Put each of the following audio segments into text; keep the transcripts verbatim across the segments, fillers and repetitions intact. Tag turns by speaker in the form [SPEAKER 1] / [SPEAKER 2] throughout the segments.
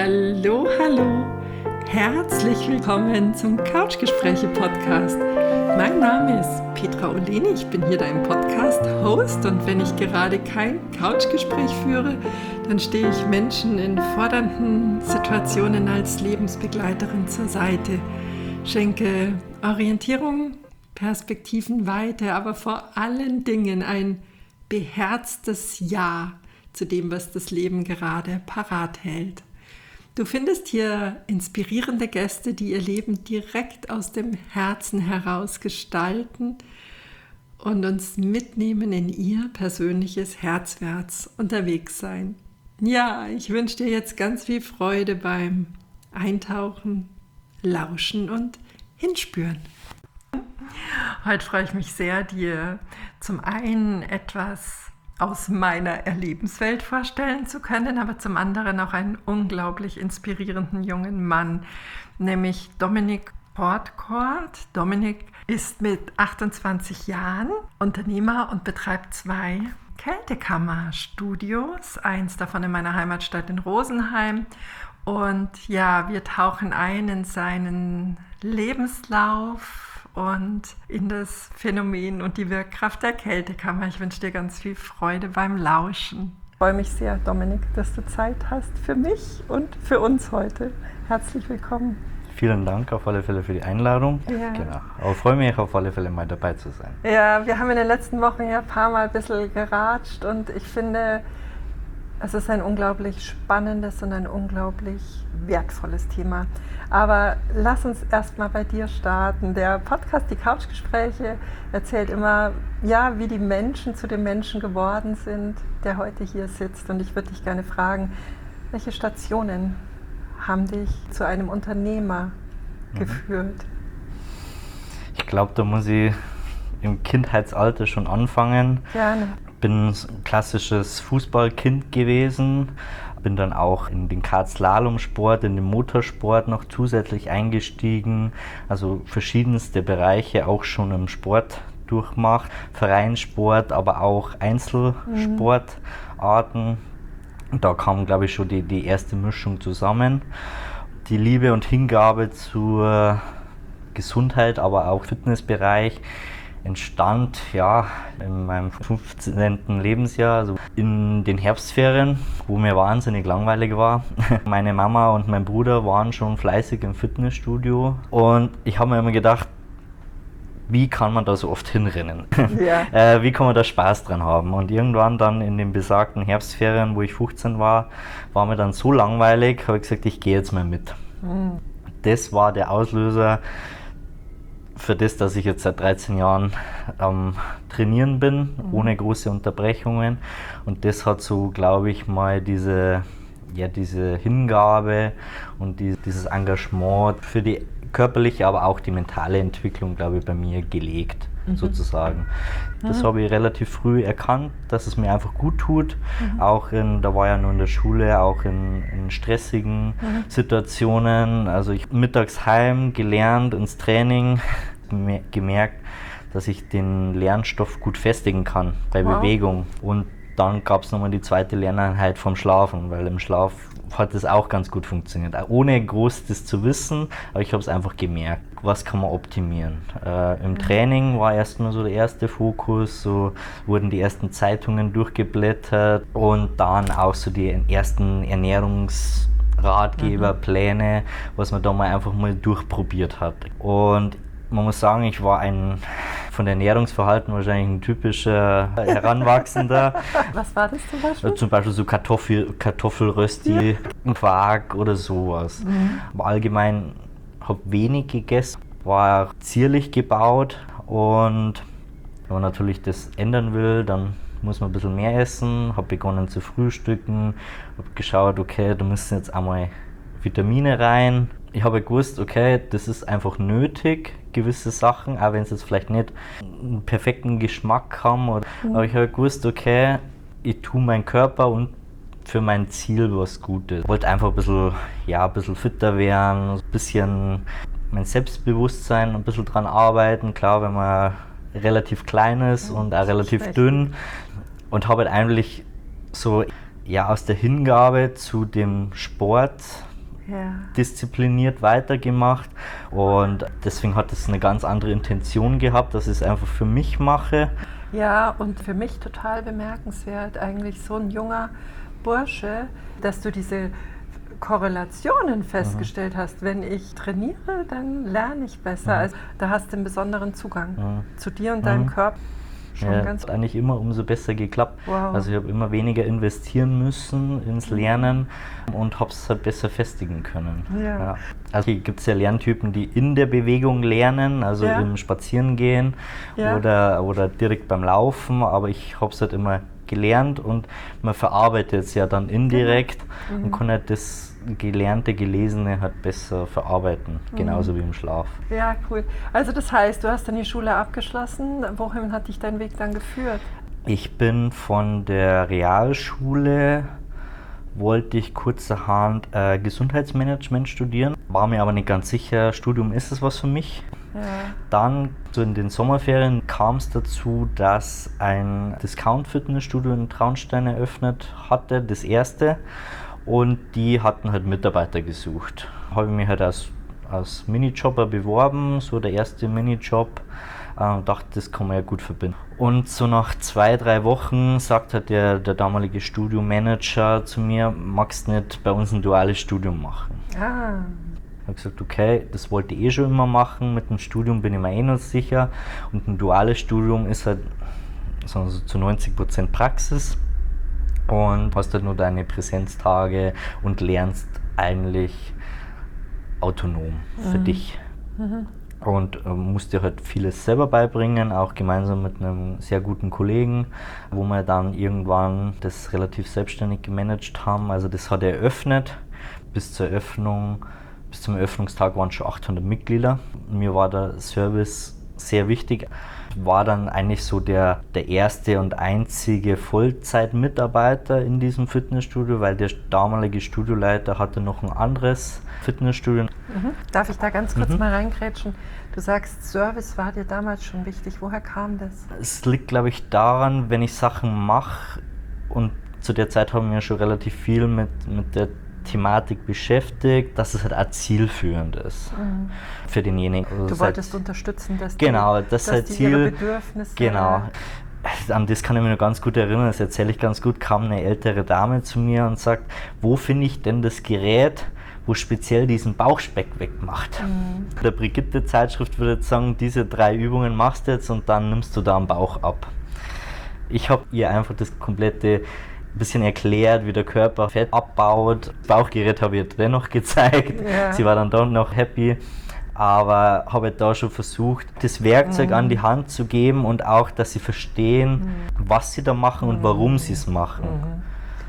[SPEAKER 1] Hallo, hallo. Herzlich willkommen zum Couchgespräche-Podcast. Mein Name ist Petra Oleni, ich bin hier dein Podcast-Host und wenn ich gerade kein Couchgespräch führe, dann stehe ich Menschen in fordernden Situationen als Lebensbegleiterin zur Seite, schenke Orientierung, Perspektivenweite, aber vor allen Dingen ein beherztes Ja zu dem, was das Leben gerade parat hält. Du findest hier inspirierende Gäste, die ihr Leben direkt aus dem Herzen heraus gestalten und uns mitnehmen in ihr persönliches Herzwärts unterwegs sein. Ja, ich wünsche dir jetzt ganz viel Freude beim Eintauchen, Lauschen und Hinspüren. Heute freue ich mich sehr, dir zum einen etwas aus meiner Erlebenswelt vorstellen zu können, aber zum anderen auch einen unglaublich inspirierenden jungen Mann, nämlich Dominik Portcourt. Dominik ist mit achtundzwanzig Jahren Unternehmer und betreibt zwei Kältekammerstudios, eins davon in meiner Heimatstadt in Rosenheim. Und ja, wir tauchen ein in seinen Lebenslauf und in das Phänomen und die Wirkkraft der Kältekammer. Ich wünsche dir ganz viel Freude beim Lauschen. Ich freue mich sehr, Dominik, dass du Zeit hast für mich und für uns heute. Herzlich willkommen.
[SPEAKER 2] Vielen Dank auf alle Fälle für die Einladung. Ja. Genau. Aber freue mich auf alle Fälle mal dabei zu sein.
[SPEAKER 1] Ja, wir haben in den letzten Wochen ja ein paar Mal ein bisschen geratscht und ich finde, es ist ein unglaublich spannendes und ein unglaublich wertvolles Thema. Aber lass uns erstmal bei dir starten. Der Podcast, die Couchgespräche, erzählt immer, ja, wie die Menschen zu dem Menschen geworden sind, der heute hier sitzt. Und ich würde dich gerne fragen, welche Stationen haben dich zu einem Unternehmer mhm. geführt?
[SPEAKER 2] Ich glaube, da muss ich im Kindheitsalter schon anfangen.
[SPEAKER 1] Gerne.
[SPEAKER 2] Ich bin ein klassisches Fußballkind gewesen, bin dann auch in den Kart-Slalom-Sport, in den Motorsport noch zusätzlich eingestiegen, also verschiedenste Bereiche auch schon im Sport durchmacht, Vereinssport, aber auch Einzelsportarten. Mhm. Da kam, glaube ich, schon die, die erste Mischung zusammen. Die Liebe und Hingabe zur Gesundheit, aber auch Fitnessbereich entstand ja in meinem fünfzehnten Lebensjahr, also in den Herbstferien, wo mir wahnsinnig langweilig war. Meine Mama und mein Bruder waren schon fleißig im Fitnessstudio und ich habe mir immer gedacht, wie kann man da so oft hinrennen? Ja. äh, wie kann man da Spaß dran haben? Und irgendwann dann in den besagten Herbstferien, wo ich fünfzehn war, war mir dann so langweilig, habe ich gesagt, ich gehe jetzt mal mit. Mhm. Das war der Auslöser für das, dass ich jetzt seit dreizehn Jahren am Trainieren bin, mhm. ohne große Unterbrechungen. Und das hat so, glaube ich, mal diese, ja, diese Hingabe und die, dieses Engagement für die körperliche, aber auch die mentale Entwicklung, glaube ich, bei mir gelegt, mhm. sozusagen. Das mhm. habe ich relativ früh erkannt, dass es mir einfach gut tut. Mhm. Auch in, da war ja nur in der Schule, auch in, in stressigen mhm. Situationen. Also ich mittags heim, gelernt, ins Training, gemerkt, dass ich den Lernstoff gut festigen kann bei wow. Bewegung. Und dann gab es nochmal die zweite Lerneinheit vom Schlafen, weil im Schlaf hat das auch ganz gut funktioniert. Ohne groß das zu wissen, aber ich habe es einfach gemerkt. Was kann man optimieren? Äh, Im Training war erstmal so der erste Fokus, so wurden die ersten Zeitungen durchgeblättert und dann auch so die ersten Ernährungsratgeberpläne, mhm. was man da mal einfach mal durchprobiert hat. Und man muss sagen, ich war ein von der Ernährungsverhalten wahrscheinlich ein typischer Heranwachsender.
[SPEAKER 1] Was war das zum Beispiel?
[SPEAKER 2] Zum Beispiel so Kartoffel, Kartoffelrösti, ja. Quark oder sowas. Mhm. Aber allgemein habe wenig gegessen, war zierlich gebaut und wenn man natürlich das ändern will, dann muss man ein bisschen mehr essen. Habe begonnen zu frühstücken, habe geschaut, okay, da müssen jetzt einmal Vitamine rein. Ich habe gewusst, okay, das ist einfach nötig, gewisse Sachen, auch wenn es jetzt vielleicht nicht einen perfekten Geschmack haben. Oder, mhm. Aber ich habe gewusst, okay, ich tue meinen Körper und für mein Ziel was Gutes. Ich wollte einfach ein bisschen, ja, ein bisschen fitter werden, ein bisschen mein Selbstbewusstsein ein bisschen dran arbeiten. Klar, wenn man relativ klein ist ja, und auch relativ schlecht. dünn. Und habe halt eigentlich so ja, aus der Hingabe zu dem Sport
[SPEAKER 1] ja.
[SPEAKER 2] diszipliniert weitergemacht und deswegen hat es eine ganz andere Intention gehabt, dass ich es einfach für mich mache.
[SPEAKER 1] Ja, und für mich total bemerkenswert, eigentlich so ein junger Bursche, dass du diese Korrelationen festgestellt mhm. hast. Wenn ich trainiere, dann lerne ich besser. Mhm. Also da hast du einen besonderen Zugang mhm. zu dir und mhm. deinem Körper. Schon
[SPEAKER 2] ja,
[SPEAKER 1] ganz
[SPEAKER 2] hat eigentlich immer umso besser geklappt.
[SPEAKER 1] Wow.
[SPEAKER 2] Also ich habe immer weniger investieren müssen ins Lernen und habe es halt besser festigen können.
[SPEAKER 1] Ja.
[SPEAKER 2] Ja. Also hier gibt es ja Lerntypen, die in der Bewegung lernen, also
[SPEAKER 1] ja.
[SPEAKER 2] im Spazierengehen
[SPEAKER 1] ja.
[SPEAKER 2] oder, oder direkt beim Laufen, aber ich habe es halt immer gelernt und man verarbeitet es ja dann indirekt genau. mhm. und kann halt das Gelernte, Gelesene halt besser verarbeiten, mhm. genauso wie im Schlaf.
[SPEAKER 1] Ja, cool. Also das heißt, du hast dann die Schule abgeschlossen. Wohin hat dich dein Weg dann geführt?
[SPEAKER 2] Ich bin von der Realschule, wollte ich kurzerhand äh, Gesundheitsmanagement studieren, war mir aber nicht ganz sicher, Studium ist es was für mich.
[SPEAKER 1] Ja.
[SPEAKER 2] Dann, so in den Sommerferien, kam es dazu, dass ein Discount-Fitnessstudio in Traunstein eröffnet hatte, das erste. Und die hatten halt Mitarbeiter gesucht. Habe ich mich halt als, als Minijobber beworben, so der erste Minijob. Und äh, dachte, das kann man ja gut verbinden. Und so nach zwei, drei Wochen sagt halt der, der damalige Studiomanager zu mir, magst du nicht bei uns ein duales Studium machen?
[SPEAKER 1] Ah.
[SPEAKER 2] Ich habe gesagt, okay, das wollte ich eh schon immer machen, mit dem Studium bin ich mir eh noch sicher. Und ein duales Studium ist halt also zu neunzig Prozent Praxis. Und hast halt nur deine Präsenztage und lernst eigentlich autonom für mhm. dich. Mhm. Und äh, musst dir halt vieles selber beibringen, auch gemeinsam mit einem sehr guten Kollegen, wo wir dann irgendwann das relativ selbstständig gemanagt haben. Also das hat eröffnet. Bis zur Eröffnung, bis zum Eröffnungstag waren schon achthundert Mitglieder. Mir war der Service sehr wichtig. War dann eigentlich so der, der erste und einzige Vollzeitmitarbeiter in diesem Fitnessstudio, weil der damalige Studioleiter hatte noch ein anderes Fitnessstudio.
[SPEAKER 1] Mhm. Darf ich da ganz kurz
[SPEAKER 2] mhm.
[SPEAKER 1] mal reingrätschen? Du sagst, Service war dir damals schon wichtig. Woher kam das?
[SPEAKER 2] Es liegt, glaube ich, daran, wenn ich Sachen mache und zu der Zeit haben wir schon relativ viel mit, mit der Thematik beschäftigt, dass es halt auch zielführend ist mhm. für denjenigen. Also
[SPEAKER 1] du wolltest halt, unterstützen, dass
[SPEAKER 2] genau,
[SPEAKER 1] die,
[SPEAKER 2] das
[SPEAKER 1] dass
[SPEAKER 2] halt
[SPEAKER 1] die
[SPEAKER 2] Ziel,
[SPEAKER 1] ihre Bedürfnisse...
[SPEAKER 2] Genau. An das kann ich mich noch ganz gut erinnern, das erzähle ich ganz gut, kam eine ältere Dame zu mir und sagt, wo finde ich denn das Gerät, wo speziell diesen Bauchspeck wegmacht. Mhm. Der Brigitte-Zeitschrift würde jetzt sagen, diese drei Übungen machst du jetzt und dann nimmst du da am Bauch ab. Ich habe ihr einfach das komplette ein bisschen erklärt, wie der Körper Fett abbaut. Das Bauchgerät habe ich ihr dennoch gezeigt. Ja. Sie war dann doch noch happy. Aber habe da schon versucht, das Werkzeug mhm. an die Hand zu geben und auch, dass sie verstehen, mhm. was sie da machen und warum sie es machen.
[SPEAKER 1] Mhm.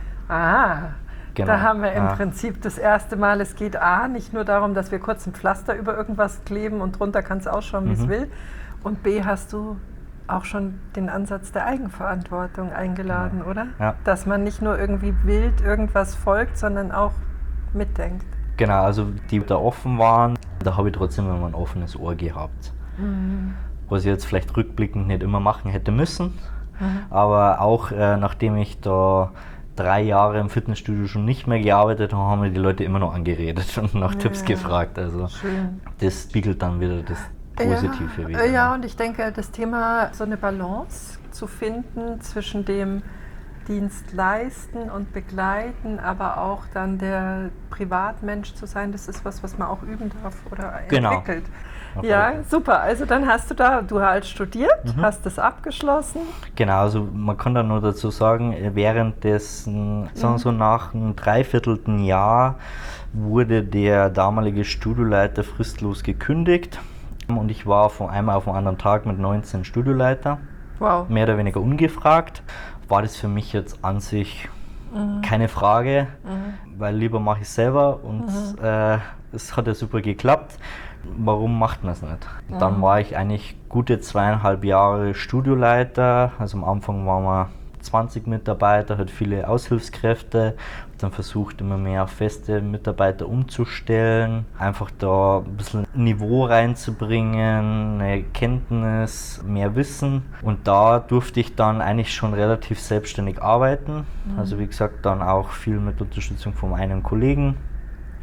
[SPEAKER 1] Ah, genau. Da haben wir im ah. Prinzip das erste Mal, es geht A, nicht nur darum, dass wir kurz ein Pflaster über irgendwas kleben und drunter kann es ausschauen, wie es mhm. will. Und B, hast du auch schon den Ansatz der Eigenverantwortung eingeladen, ja. oder?
[SPEAKER 2] Ja.
[SPEAKER 1] Dass man nicht nur irgendwie wild irgendwas folgt, sondern auch mitdenkt.
[SPEAKER 2] Genau, also die da offen waren, da habe ich trotzdem immer ein offenes Ohr gehabt. Mhm. Was ich jetzt vielleicht rückblickend nicht immer machen hätte müssen, mhm. aber auch äh, nachdem ich da drei Jahre im Fitnessstudio schon nicht mehr gearbeitet habe, haben mir die Leute immer noch angeredet und nach ja, Tipps gefragt. Also
[SPEAKER 1] schön.
[SPEAKER 2] Das spiegelt dann wieder das Positive
[SPEAKER 1] ja,
[SPEAKER 2] wieder.
[SPEAKER 1] Ja, und ich denke, das Thema, so eine Balance zu finden zwischen dem Dienst leisten und begleiten, aber auch dann der Privatmensch zu sein, das ist was, was man auch üben darf oder
[SPEAKER 2] genau.
[SPEAKER 1] entwickelt. Ja, super. Also dann hast du da dual studiert, mhm. hast das abgeschlossen.
[SPEAKER 2] Genau, also man kann da nur dazu sagen, währenddessen, sagen wir so nach einem dreiviertelten Jahr wurde der damalige Studioleiter fristlos gekündigt. Und ich war von einem auf den anderen Tag mit neunzehn Studioleiter,
[SPEAKER 1] wow.
[SPEAKER 2] mehr oder weniger ungefragt. War das für mich jetzt an sich mhm. keine Frage, mhm. weil lieber mache ich es selber und mhm. äh, es hat ja super geklappt. Warum macht man es nicht? Mhm. Dann war ich eigentlich gute zweieinhalb Jahre Studioleiter, also am Anfang waren wir zwanzig Mitarbeiter, hat viele Aushilfskräfte, dann versucht immer mehr feste Mitarbeiter umzustellen, einfach da ein bisschen Niveau reinzubringen, eine Kenntnis, mehr Wissen und da durfte ich dann eigentlich schon relativ selbstständig arbeiten, mhm. also wie gesagt dann auch viel mit Unterstützung von einem Kollegen,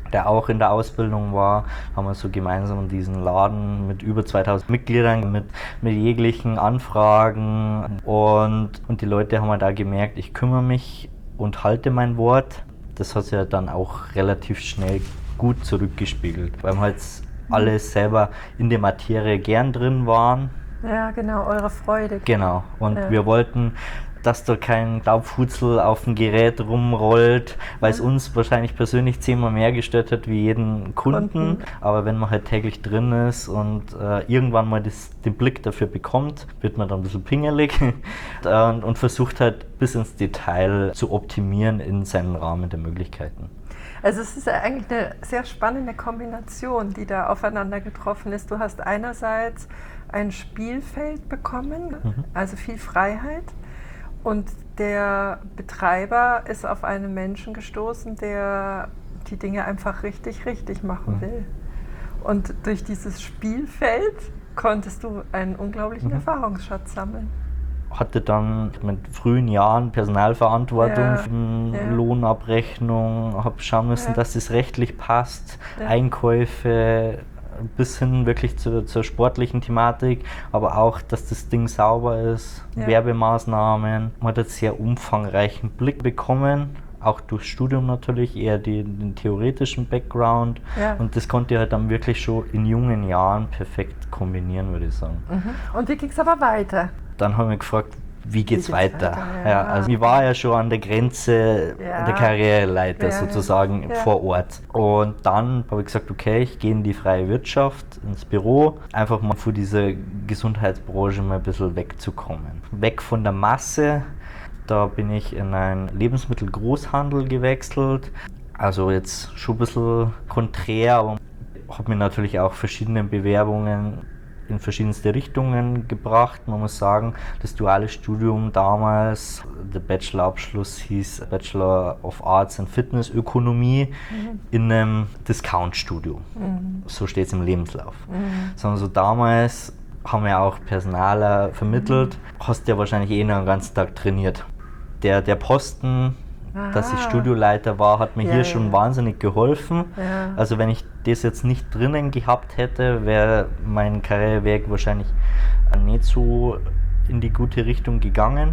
[SPEAKER 2] der auch in der Ausbildung war, haben wir so gemeinsam diesen Laden mit über zweitausend Mitgliedern, mit, mit jeglichen Anfragen und, und die Leute haben halt da gemerkt, ich kümmere mich und halte mein Wort. Das hat sich ja dann auch relativ schnell gut zurückgespiegelt, weil wir halt alle selber in der Materie gern drin waren.
[SPEAKER 1] Ja, genau, eure Freude.
[SPEAKER 2] Genau, und
[SPEAKER 1] ja.
[SPEAKER 2] wir wollten, dass da kein Staubfutzel auf dem Gerät rumrollt, weil es uns wahrscheinlich persönlich zehnmal mehr gestört hat wie jeden Kunden. Kunden. Aber wenn man halt täglich drin ist und äh, irgendwann mal das, den Blick dafür bekommt, wird man dann ein bisschen pingelig und, und versucht halt bis ins Detail zu optimieren in seinem Rahmen der Möglichkeiten.
[SPEAKER 1] Also es ist ja eigentlich eine sehr spannende Kombination, die da aufeinander getroffen ist. Du hast einerseits ein Spielfeld bekommen, mhm. also viel Freiheit. Und der Betreiber ist auf einen Menschen gestoßen, der die Dinge einfach richtig, richtig machen mhm. will. Und durch dieses Spielfeld konntest du einen unglaublichen mhm. Erfahrungsschatz sammeln.
[SPEAKER 2] Hatte dann mit frühen Jahren Personalverantwortung,
[SPEAKER 1] ja,
[SPEAKER 2] ja. Lohnabrechnung, habe schauen müssen, ja. dass es rechtlich passt, ja. Einkäufe, bis hin wirklich zu, zur sportlichen Thematik, aber auch, dass das Ding sauber ist, ja. Werbemaßnahmen. Man hat einen sehr umfangreichen Blick bekommen, auch durchs Studium natürlich, eher die, den theoretischen Background. Ja. Und das konnte ich halt dann wirklich schon in jungen Jahren perfekt kombinieren, würde ich sagen.
[SPEAKER 1] Mhm. Und wie ging es aber weiter?
[SPEAKER 2] Dann haben wir gefragt, wie geht's, wie geht's weiter? weiter? Ja. Ja, also ich war ja schon an der Grenze ja. der Karriereleiter ja, sozusagen ja. vor Ort. Und dann habe ich gesagt, okay, ich gehe in die freie Wirtschaft, ins Büro, einfach mal von dieser Gesundheitsbranche mal ein bisschen wegzukommen. Weg von der Masse, da bin ich in einen Lebensmittelgroßhandel gewechselt. Also jetzt schon ein bisschen konträr, aber habe mir natürlich auch verschiedene Bewerbungen in verschiedenste Richtungen gebracht. Man muss sagen, das duale Studium damals, der Bachelorabschluss hieß Bachelor of Arts and Fitness Ökonomie mhm. in einem Discount-Studio. Mhm. So steht es im Lebenslauf. Mhm. Sondern so damals haben wir auch Personaler vermittelt, mhm. hast ja wahrscheinlich eh noch den ganzen Tag trainiert. Der, der Posten, Aha. dass ich Studioleiter war, hat mir ja, hier ja. schon wahnsinnig geholfen. Ja. Also wenn ich das jetzt nicht drinnen gehabt hätte, wäre mein Karriereweg wahrscheinlich nicht so in die gute Richtung gegangen.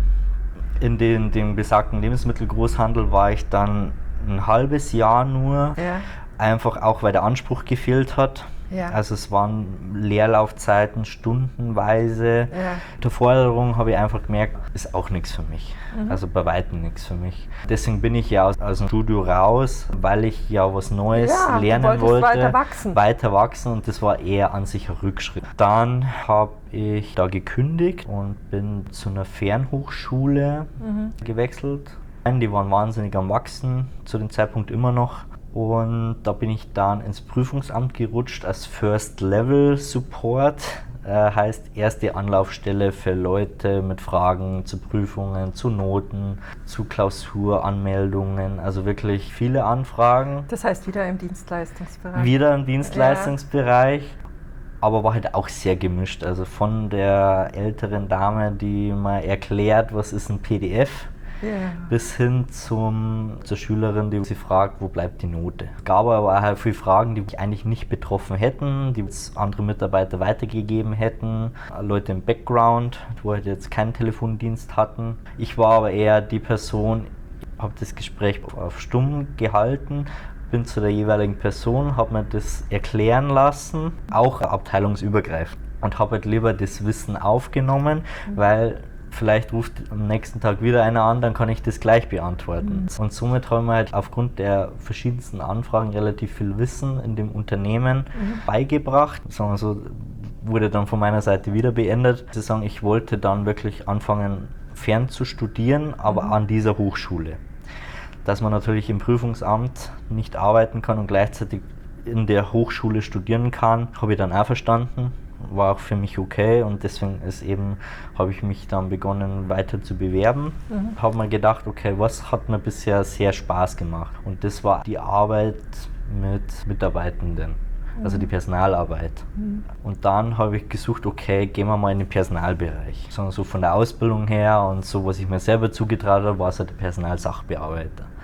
[SPEAKER 2] In den, dem besagten Lebensmittelgroßhandel war ich dann ein halbes Jahr nur, ja. einfach auch weil der Anspruch gefehlt hat. Ja. Also es waren Leerlaufzeiten stundenweise. Ja. Der Forderung habe ich einfach gemerkt, ist auch nichts für mich. Mhm. Also bei weitem nichts für mich. Deswegen bin ich ja aus, aus dem Studio raus, weil ich ja was Neues ja, lernen wollte.
[SPEAKER 1] Weiter wachsen.
[SPEAKER 2] Weiter wachsen und das war eher an sich ein Rückschritt. Dann habe ich da gekündigt und bin zu einer Fernhochschule mhm. gewechselt. Die waren wahnsinnig am Wachsen, zu dem Zeitpunkt immer noch. Und da bin ich dann ins Prüfungsamt gerutscht als First Level Support, äh, heißt erste Anlaufstelle für Leute mit Fragen zu Prüfungen, zu Noten, zu Klausuranmeldungen, also wirklich viele Anfragen.
[SPEAKER 1] Das heißt wieder im Dienstleistungsbereich?
[SPEAKER 2] Wieder im Dienstleistungsbereich, ja. aber war halt auch sehr gemischt, also von der älteren Dame, die mal erklärt, was ist ein P D F, Yeah. bis hin zum, zur Schülerin, die sie fragt, wo bleibt die Note. Es gab aber auch halt viele Fragen, die mich eigentlich nicht betroffen hätten, die andere Mitarbeiter weitergegeben hätten, Leute im Background, die halt jetzt keinen Telefondienst hatten. Ich war aber eher die Person, habe das Gespräch auf stumm gehalten, bin zu der jeweiligen Person, habe mir das erklären lassen, auch abteilungsübergreifend, und habe halt lieber das Wissen aufgenommen, mhm. weil vielleicht ruft am nächsten Tag wieder einer an, dann kann ich das gleich beantworten. Mhm. Und somit haben wir halt aufgrund der verschiedensten Anfragen relativ viel Wissen in dem Unternehmen mhm. beigebracht. Sagen wir so, wurde dann von meiner Seite wieder beendet. Zu sagen, ich wollte dann wirklich anfangen, fern zu studieren, aber mhm. an dieser Hochschule. Dass man natürlich im Prüfungsamt nicht arbeiten kann und gleichzeitig in der Hochschule studieren kann, habe ich dann auch verstanden. War auch für mich okay und deswegen ist eben, habe ich mich dann begonnen weiter zu bewerben. Mhm. Habe mir gedacht, okay, was hat mir bisher sehr Spaß gemacht? Und das war die Arbeit mit Mitarbeitenden, mhm. also die Personalarbeit. Mhm. Und dann habe ich gesucht, okay, gehen wir mal in den Personalbereich. So, so von der Ausbildung her und so, was ich mir selber zugetraut habe, war es halt der Personalsachbearbeiter.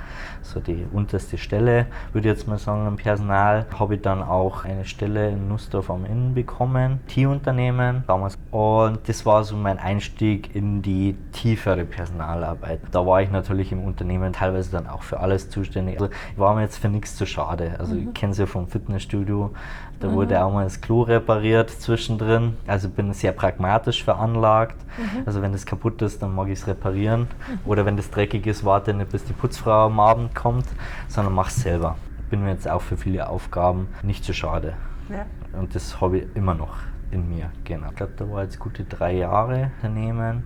[SPEAKER 2] so die unterste Stelle, würde ich jetzt mal sagen, im Personal. Habe ich dann auch eine Stelle in Nussdorf am Inn bekommen, T I-Unternehmen damals. Und das war so mein Einstieg in die tiefere Personalarbeit. Da war ich natürlich im Unternehmen teilweise dann auch für alles zuständig. Also ich war mir jetzt für nichts zu schade. Also mhm. ich kenne es ja vom Fitnessstudio, da mhm. wurde auch mal das Klo repariert zwischendrin. Also ich bin sehr pragmatisch veranlagt. Mhm. Also wenn das kaputt ist, dann mag ich es reparieren. Mhm. Oder wenn das dreckig ist, warte nicht, bis die Putzfrau am Abend kommt, sondern mach es selber. Ich bin mir jetzt auch für viele Aufgaben nicht zu schade. Ja. Und das habe ich immer noch in mir. Genau. Ich glaube, da war jetzt gute drei Jahre Unternehmen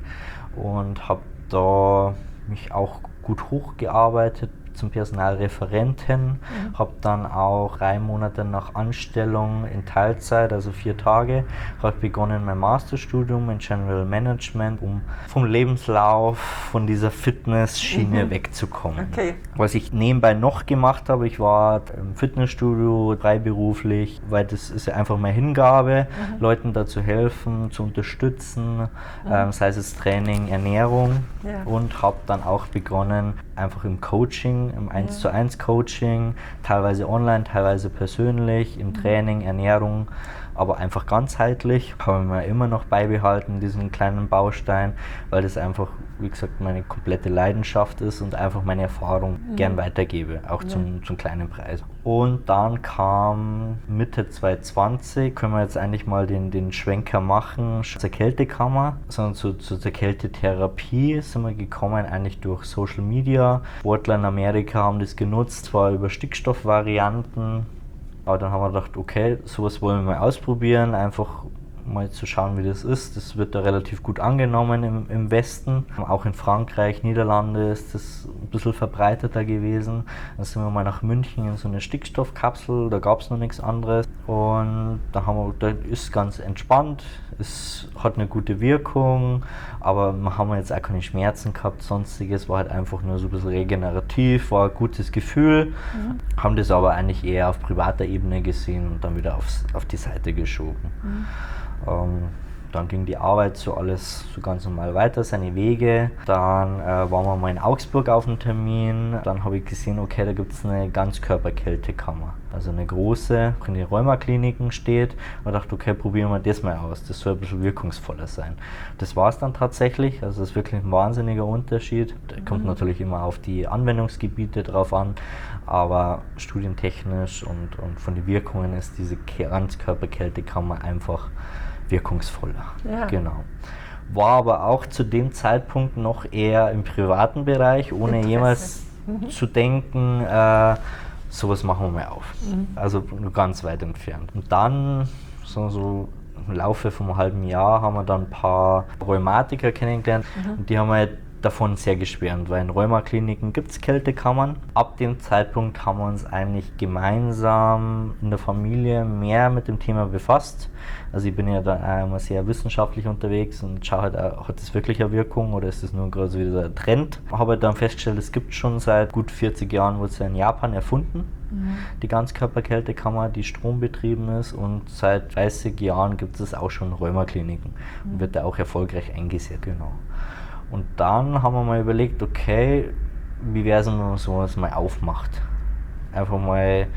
[SPEAKER 2] und habe da mich auch gut hochgearbeitet zum Personalreferenten, mhm. habe dann auch drei Monate nach Anstellung in Teilzeit, also vier Tage, habe begonnen mein Masterstudium in General Management, um vom Lebenslauf, von dieser Fitnessschiene mhm. wegzukommen. Okay. Was ich nebenbei noch gemacht habe, ich war im Fitnessstudio freiberuflich, weil das ist ja einfach meine Hingabe, mhm. Leuten da zu helfen, zu unterstützen, mhm. ähm, sei es Training, Ernährung ja. und habe dann auch begonnen, einfach im Coaching, im eins zu eins Coaching, teilweise online, teilweise persönlich, im Training, Ernährung, aber einfach ganzheitlich. Habe ich mir immer noch beibehalten, diesen kleinen Baustein, weil das einfach, wie gesagt, meine komplette Leidenschaft ist und einfach meine Erfahrung mhm. gern weitergebe, auch ja. zum, zum kleinen Preis. Und dann kam Mitte zwanzig zwanzig, können wir jetzt eigentlich mal den, den Schwenker machen, zur Kältekammer, sondern zu, zu der Kältetherapie sind wir gekommen, eigentlich durch Social Media. Sportler in Amerika haben das genutzt, zwar über Stickstoffvarianten, aber dann haben wir gedacht, okay, sowas wollen wir mal ausprobieren, einfach mal zu schauen, wie das ist. Das wird da relativ gut angenommen im, im Westen. Auch in Frankreich, Niederlande ist das ein bisschen verbreiteter gewesen. Dann sind wir mal nach München in so eine Stickstoffkapsel, da gab es noch nichts anderes. Und da haben wir, da ist ganz entspannt, es hat eine gute Wirkung, aber wir haben jetzt auch keine Schmerzen gehabt, sonstiges, war halt einfach nur so ein bisschen regenerativ, war ein gutes Gefühl. Mhm. Haben das aber eigentlich eher auf privater Ebene gesehen und dann wieder aufs, auf die Seite geschoben. Mhm. Ähm, dann ging die Arbeit so alles so ganz normal weiter, seine Wege. Dann äh, waren wir mal in Augsburg auf einem Termin. Dann habe ich gesehen, okay, da gibt es eine Ganzkörperkältekammer. Also eine große, die in den Rheumakliniken steht. Und dachte, okay, probieren wir das mal aus. Das soll ein bisschen wirkungsvoller sein. Das war es dann tatsächlich. Also das ist wirklich ein wahnsinniger Unterschied. Der kommt mhm. natürlich immer auf die Anwendungsgebiete drauf an. Aber studientechnisch und, und von den Wirkungen ist diese Ganzkörperkältekammer einfach wirkungsvoller. Ja. Genau. War aber auch zu dem Zeitpunkt noch eher im privaten Bereich, ohne jemals mhm. zu denken, äh, sowas machen wir mal auf. Mhm. Also nur ganz weit entfernt. Und dann, so, so im Laufe von einem halben Jahr, haben wir dann ein paar Rheumatiker kennengelernt mhm. und die haben wir davon sehr geschwärmt, weil in Rheumakliniken gibt es Kältekammern. Ab dem Zeitpunkt haben wir uns eigentlich gemeinsam in der Familie mehr mit dem Thema befasst. Also ich bin ja da immer sehr wissenschaftlich unterwegs und schaue halt auch, hat das wirklich eine Wirkung oder ist das nur gerade so wieder ein Trend? Habe halt dann festgestellt, es gibt schon seit gut vierzig Jahren, wurde es ja in Japan erfunden, mhm. die Ganzkörperkältekammer, die strombetrieben ist, und seit dreißig Jahren gibt es auch schon Rheumakliniken mhm. und wird da auch erfolgreich eingesetzt. Genau. Und dann haben wir mal überlegt, okay, wie wäre es, wenn man sowas mal aufmacht? Einfach mal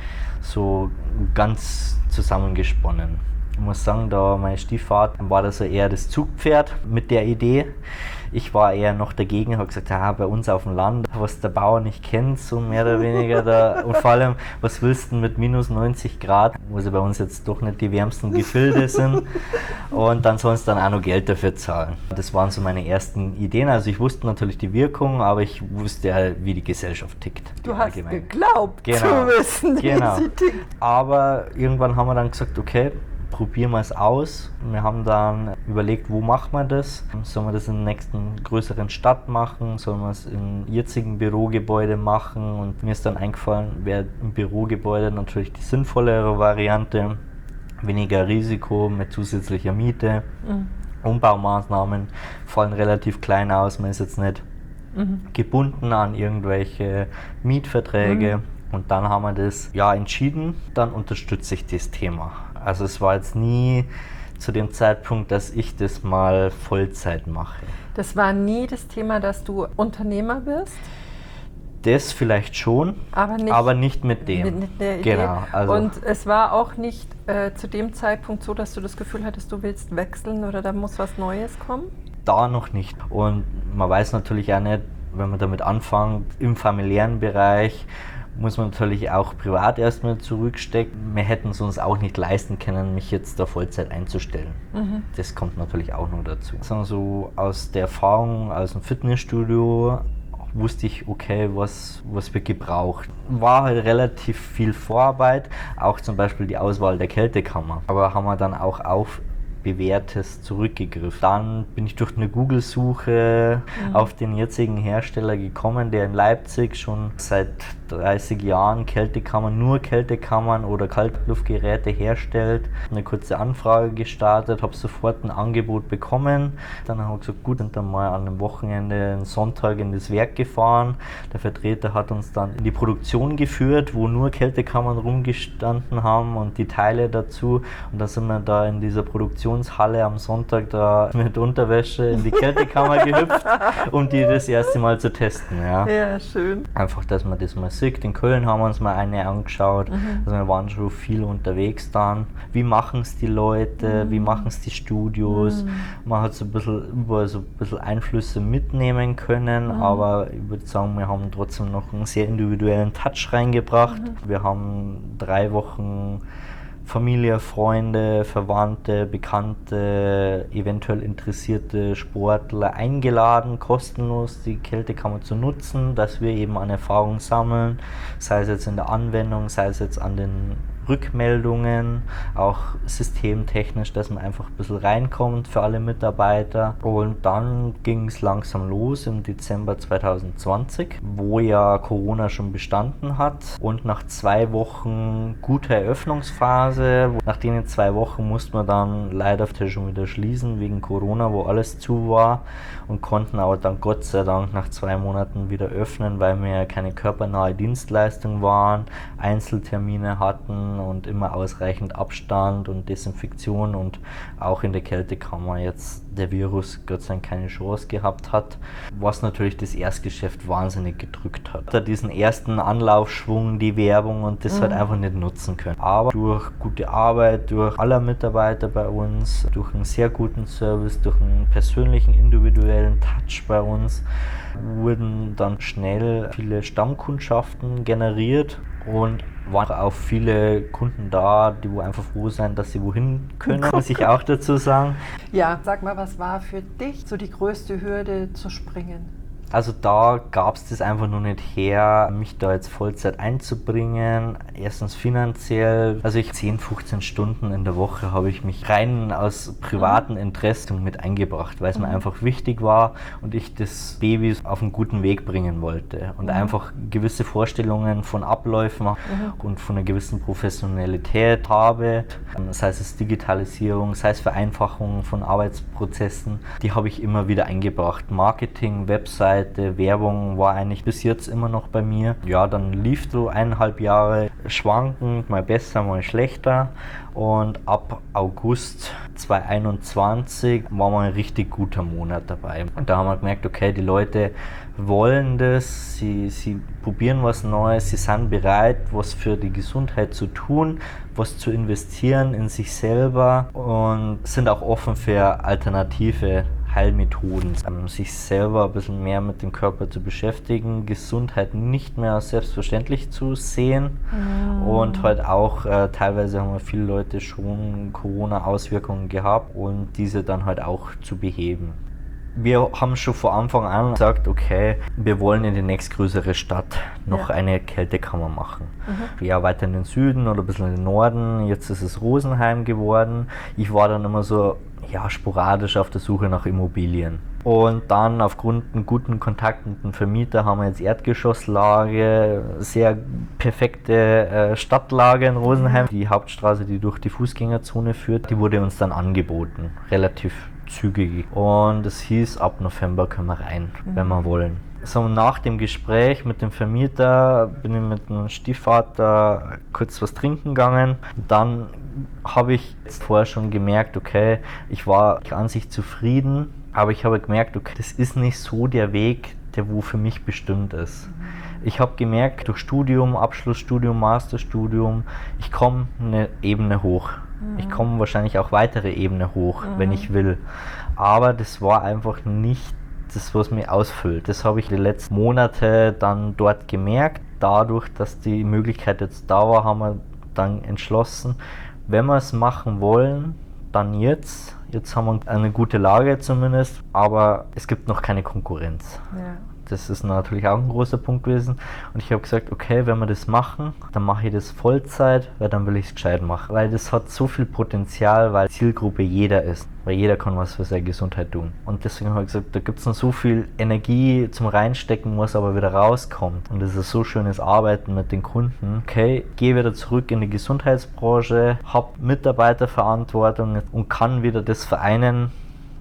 [SPEAKER 2] so ganz zusammengesponnen. Ich muss sagen, da mein Stiefvater war das so eher das Zugpferd mit der Idee. Ich war eher noch dagegen, habe gesagt, ja, bei uns auf dem Land, was der Bauer nicht kennt, so mehr oder weniger da. Und vor allem, was willst du mit minus neunzig Grad, wo sie bei uns jetzt doch nicht die wärmsten Gefilde sind. Und dann sollen sie dann auch noch Geld dafür zahlen. Das waren so meine ersten Ideen. Also ich wusste natürlich die Wirkung, aber ich wusste ja, wie die Gesellschaft tickt.
[SPEAKER 1] Du hast allgemein geglaubt
[SPEAKER 2] genau.
[SPEAKER 1] zu wissen, wie
[SPEAKER 2] genau.
[SPEAKER 1] sie tickt.
[SPEAKER 2] Aber irgendwann haben wir dann gesagt, okay, probieren wir es aus. Wir haben dann überlegt, wo macht man das? Sollen wir das in der nächsten größeren Stadt machen? Sollen wir es im jetzigen Bürogebäude machen? Und mir ist dann eingefallen, wäre im Bürogebäude natürlich die sinnvollere Variante. Weniger Risiko mit zusätzlicher Miete. Mhm. Umbaumaßnahmen fallen relativ klein aus. Man ist jetzt nicht mhm. gebunden an irgendwelche Mietverträge. Mhm. Und dann haben wir das ja entschieden. Dann unterstütze ich das Thema. Also es war jetzt nie zu dem Zeitpunkt, dass ich das mal Vollzeit mache.
[SPEAKER 1] Das war nie das Thema, dass du Unternehmer wirst?
[SPEAKER 2] Das vielleicht schon,
[SPEAKER 1] aber nicht,
[SPEAKER 2] aber nicht mit dem.
[SPEAKER 1] Mit, mit der Idee.
[SPEAKER 2] Genau, also
[SPEAKER 1] und es war auch nicht äh, zu dem Zeitpunkt so, dass du das Gefühl hattest, du willst wechseln oder da muss was Neues kommen?
[SPEAKER 2] Da noch nicht. Und man weiß natürlich auch nicht, wenn man damit anfängt, im familiären Bereich muss man natürlich auch privat erstmal zurückstecken. Wir hätten es uns auch nicht leisten können, mich jetzt da Vollzeit einzustellen. Mhm. Das kommt natürlich auch noch dazu. Also aus der Erfahrung aus dem Fitnessstudio wusste ich, okay, was, was wird gebraucht. War halt relativ viel Vorarbeit, auch zum Beispiel die Auswahl der Kältekammer. Aber haben wir dann auch auf Bewährtes zurückgegriffen. Dann bin ich durch eine Google-Suche mhm. auf den jetzigen Hersteller gekommen, der in Leipzig schon seit dreißig Jahren Kältekammern, nur Kältekammern oder Kaltluftgeräte herstellt. Eine kurze Anfrage gestartet, habe sofort ein Angebot bekommen. Dann habe ich gesagt, gut, sind dann mal an einem Wochenende, einen Sonntag in das Werk gefahren. Der Vertreter hat uns dann in die Produktion geführt, wo nur Kältekammern rumgestanden haben und die Teile dazu. Und dann sind wir da in dieser Produktionshalle am Sonntag da mit Unterwäsche in die Kältekammer gehüpft, um die das erste Mal zu testen. Ja,
[SPEAKER 1] ja schön.
[SPEAKER 2] Einfach, dass man das mal sieht. In Köln haben wir uns mal eine angeschaut. Mhm. Also wir waren schon viel unterwegs dann. Wie machen es die Leute? Mhm. Wie machen es die Studios? Mhm. Man hat so ein bisschen überall so ein bisschen Einflüsse mitnehmen können, mhm. aber ich würde sagen, wir haben trotzdem noch einen sehr individuellen Touch reingebracht. Mhm. Wir haben drei Wochen Familie, Freunde, Verwandte, Bekannte, eventuell interessierte Sportler eingeladen, kostenlos die Kältekammer zu nutzen, dass wir eben an Erfahrung sammeln, sei es jetzt in der Anwendung, sei es jetzt an den Rückmeldungen, auch systemtechnisch, dass man einfach ein bisschen reinkommt für alle Mitarbeiter. Und dann ging es langsam los im Dezember zwanzig zwanzig, wo ja Corona schon bestanden hat. Und nach zwei Wochen guter Eröffnungsphase, nach den zwei Wochen musste man dann leider schon wieder schließen wegen Corona, wo alles zu war, und konnten aber dann Gott sei Dank nach zwei Monaten wieder öffnen, weil wir ja keine körpernahe Dienstleistung waren, Einzeltermine hatten und immer ausreichend Abstand und Desinfektion und auch in der Kältekammer jetzt der Virus Gott sei Dank keine Chance gehabt hat, was natürlich das Erstgeschäft wahnsinnig gedrückt hat. Da diesen ersten Anlaufschwung, die Werbung und das mhm. halt einfach nicht nutzen können. Aber durch gute Arbeit, durch alle Mitarbeiter bei uns, durch einen sehr guten Service, durch einen persönlichen, individuellen Touch bei uns, wurden dann schnell viele Stammkundschaften generiert und waren auch viele Kunden da, die wo einfach froh sind, dass sie wohin können, muss ich auch dazu sagen.
[SPEAKER 1] Ja, sag mal, was war für dich so die größte Hürde zu springen?
[SPEAKER 2] Also da gab es das einfach nur nicht her, mich da jetzt Vollzeit einzubringen. Erstens finanziell, also ich zehn, fünfzehn Stunden in der Woche habe ich mich rein aus privaten Interessen mit eingebracht, weil es mhm. mir einfach wichtig war und ich das Baby auf einen guten Weg bringen wollte und mhm. einfach gewisse Vorstellungen von Abläufen mhm. und von einer gewissen Professionalität habe, sei es Digitalisierung, sei es Vereinfachung von Arbeitsprozessen, die habe ich immer wieder eingebracht. Marketing, Website, Werbung war eigentlich bis jetzt immer noch bei mir. Ja, dann lief so eineinhalb Jahre schwankend, mal besser, mal schlechter. Und ab August zwanzig einundzwanzig war mal ein richtig guter Monat dabei. Und da haben wir gemerkt, okay, die Leute wollen das, sie, sie probieren was Neues, sie sind bereit, was für die Gesundheit zu tun, was zu investieren in sich selber und sind auch offen für alternative Heilmethoden, um sich selber ein bisschen mehr mit dem Körper zu beschäftigen, Gesundheit nicht mehr als selbstverständlich zu sehen mhm. und halt auch äh, teilweise haben viele Leute schon Corona-Auswirkungen gehabt und diese dann halt auch zu beheben. Wir haben schon von Anfang an gesagt, okay, wir wollen in die nächstgrößere Stadt noch ja. eine Kältekammer machen. Mhm. Ja, weiter in den Süden oder ein bisschen in den Norden, jetzt ist es Rosenheim geworden. Ich war dann immer so, ja, sporadisch auf der Suche nach Immobilien. Und dann aufgrund einem guten Kontakt mit dem Vermieter haben wir jetzt Erdgeschosslage, sehr perfekte äh, Stadtlage in Rosenheim. Die Hauptstraße, die durch die Fußgängerzone führt, die wurde uns dann angeboten, relativ zügig. Und es hieß, ab November können wir rein, mhm. wenn wir wollen. So, nach dem Gespräch mit dem Vermieter bin ich mit dem Stiefvater kurz was trinken gegangen. Dann habe ich jetzt vorher schon gemerkt, okay, ich war an sich zufrieden, aber ich habe gemerkt, okay, das ist nicht so der Weg, der wo für mich bestimmt ist. Ich habe gemerkt, durch Studium, Abschlussstudium, Masterstudium, ich komme eine Ebene hoch. Mhm. Ich komme wahrscheinlich auch weitere Ebene hoch, mhm. wenn ich will. Aber das war einfach nicht das, was mich ausfüllt. Das habe ich die letzten Monate dann dort gemerkt. Dadurch, dass die Möglichkeit jetzt da war, haben wir dann entschlossen, wenn wir es machen wollen, dann jetzt. Jetzt haben wir eine gute Lage zumindest, aber es gibt noch keine Konkurrenz. Ja. Das ist natürlich auch ein großer Punkt gewesen. Und ich habe gesagt, okay, wenn wir das machen, dann mache ich das Vollzeit, weil dann will ich es gescheit machen. Weil das hat so viel Potenzial, weil Zielgruppe jeder ist. Weil jeder kann was für seine Gesundheit tun. Und deswegen habe ich gesagt, da gibt es noch so viel Energie zum Reinstecken, was aber wieder rauskommt. Und das ist so schönes Arbeiten mit den Kunden. Okay, gehe wieder zurück in die Gesundheitsbranche, habe Mitarbeiterverantwortung und kann wieder das vereinen,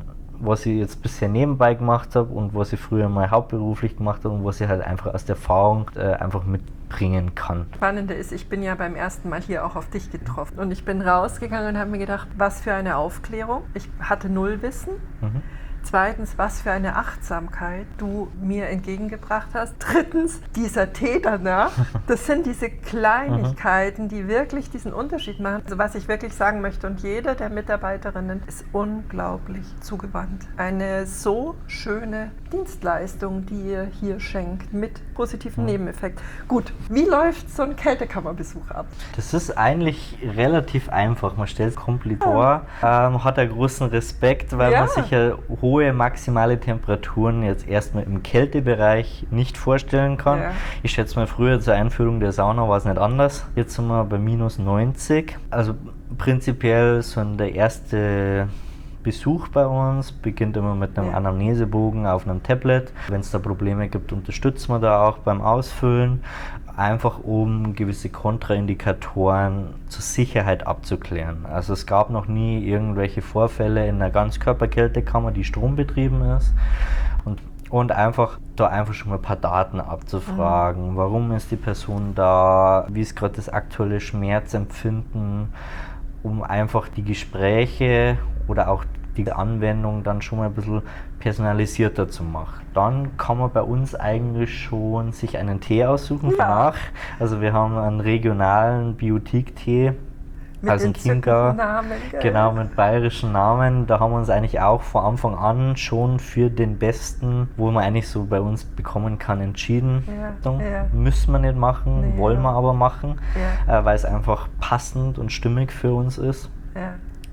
[SPEAKER 2] was ich jetzt bisher nebenbei gemacht habe und was ich früher mal hauptberuflich gemacht habe und was ich halt einfach aus der Erfahrung äh, einfach mitbringen kann.
[SPEAKER 1] Spannende ist, ich bin ja beim ersten Mal hier auch auf dich getroffen und ich bin rausgegangen und habe mir gedacht, was für eine Aufklärung. Ich hatte null Wissen. Mhm. Zweitens, was für eine Achtsamkeit du mir entgegengebracht hast. Drittens, dieser Tee danach. Das sind diese Kleinigkeiten, die wirklich diesen Unterschied machen. Also was ich wirklich sagen möchte, und jede der Mitarbeiterinnen ist unglaublich zugewandt. Eine so schöne Dienstleistung, die ihr hier schenkt, mit positiven Nebeneffekt. Gut, wie läuft so ein Kältekammerbesuch ab?
[SPEAKER 2] Das ist eigentlich relativ einfach. Man stellt es komplett vor, ähm, hat einen großen Respekt, weil ja. man sich ja hohe maximale Temperaturen jetzt erstmal im Kältebereich nicht vorstellen kann. Ja. Ich schätze mal, früher zur Einführung der Sauna war es nicht anders. Jetzt sind wir bei minus neunzig. Also prinzipiell so der erste Besuch bei uns beginnt immer mit einem ja. Anamnesebogen auf einem Tablet. Wenn es da Probleme gibt, unterstützen wir da auch beim Ausfüllen. Einfach um gewisse Kontraindikatoren zur Sicherheit abzuklären. Also es gab noch nie irgendwelche Vorfälle in einer Ganzkörperkältekammer, die strombetrieben ist. Und, und einfach da einfach schon mal ein paar Daten abzufragen. Mhm. Warum ist die Person da? Wie ist gerade das aktuelle Schmerzempfinden? Um einfach die Gespräche oder auch die Anwendung dann schon mal ein bisschen personalisierter zu machen. Dann kann man bei uns eigentlich schon sich einen Tee aussuchen ja. danach. Also wir haben einen regionalen Biotik-Tee aus dem Chiemgau, genau, mit bayerischen Namen. Da haben wir uns eigentlich auch von Anfang an schon für den besten, wo man eigentlich so bei uns bekommen kann, entschieden. Ja, ja. Müssen wir nicht machen, nee, wollen wir aber machen, ja. äh, weil es einfach passend und stimmig für uns ist. Ja.